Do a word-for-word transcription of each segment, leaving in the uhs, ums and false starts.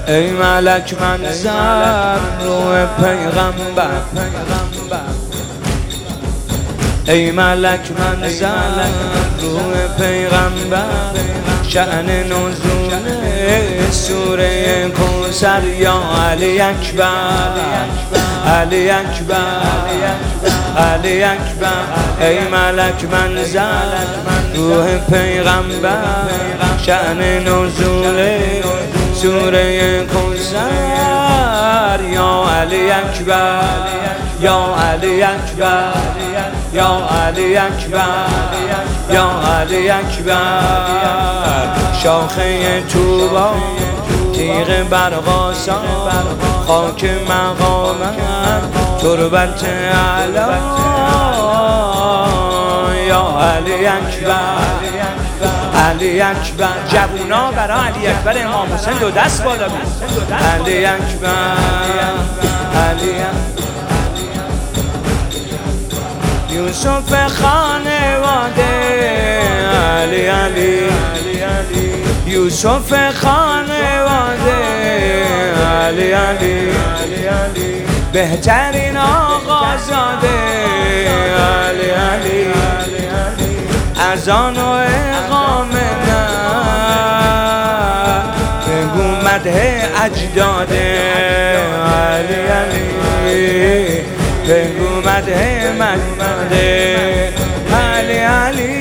ای ملک منظر روح پیغمبر، ای ملک منظر روح پیغمبر، شأن نزول سوره کوثر یا علی اکبر، علی اکبر، علی اکبر. ای ملک منظر روح پیغمبر، شأن نزول سوره کوثر یا علی اکبر، یا علی اکبر، یا علی اکبر، یا علی اکبر. شاخه طوبا تیغ برقاسا، خاک مقامم تربت علا یا علی اکبر، علی اکبر. جوونا برای علی اکبر امام حسین دو دست بالا بود. علی اکبر، علی اکبر. یوسف خانواده علی علی، یوسف خانواده علی علی، بهترین آقازاده علی علی، اذان و اقامه نه بگو مدح اجداده علی علی، بگو مدح مجده علی علی.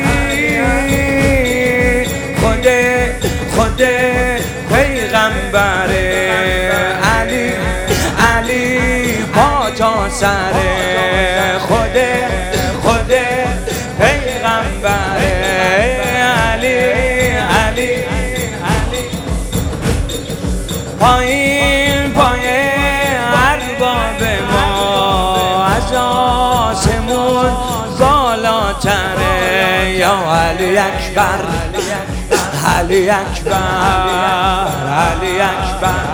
خود خود پیغمبر علی علی پا تا سر، خود خود پیغمبر علی علی، پایین پایین ارباب ما از آسمون بالاتره یا علی اکبر، علی اکبر، علی اکبر.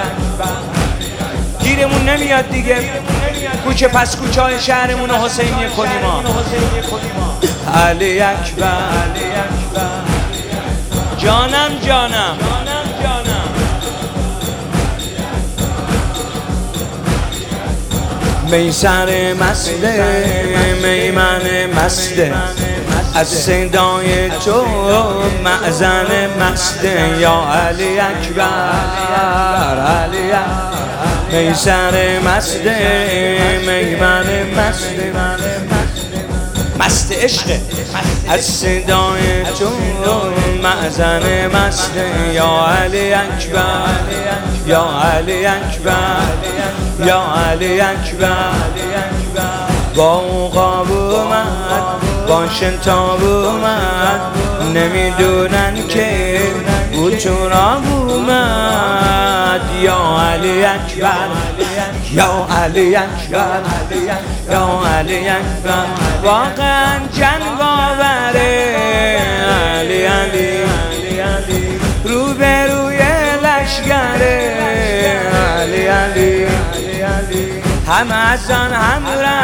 گیرمون نمیاد دیگه کوچه پس کوچه های شهرمون رو حسینیه کنیم ها. علی اکبر، جانم جانم میسر مسته، میمن مسته، از صدای تو مأذن مسته یا علی اکبر، علی اکبر. میسر مسته، میمن مسته، مست عشقه، از صدای تو مأذن مسته یا علی اکبر، یا علی اکبر، یا علی اکبر. با عقاب اومد، با شنتاب اومد، نمیدونن که او تو را اومد یا علی اکبر، یا علی اکبر، یا علی اکبر. واقعا جنگ آوره علی علی، روبروی لشگره علی علی، هم ازان هم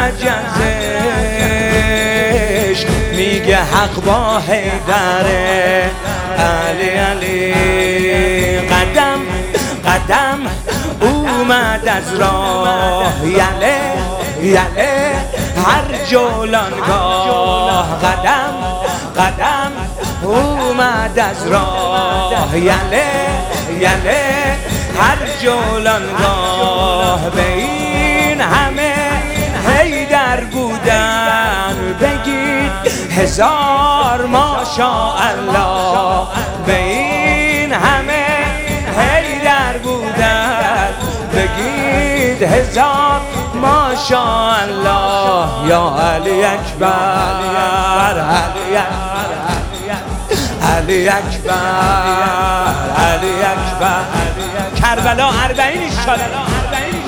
رجزش میگه حق با حیدره علی علی. قدم قدم اومد از راه یله یله هر جولانگاه، قدم قدم اومد از راه یله یله هر جولانگاه. به این همه حیدر بودن بگید هزار ماشاءالله، به این همه حیدر بودن بگید هزار ماشاءالله یا علی اکبر، علی اکبر، علی اکبر، علی اکبر. کربلا اربعین ان شاء الله.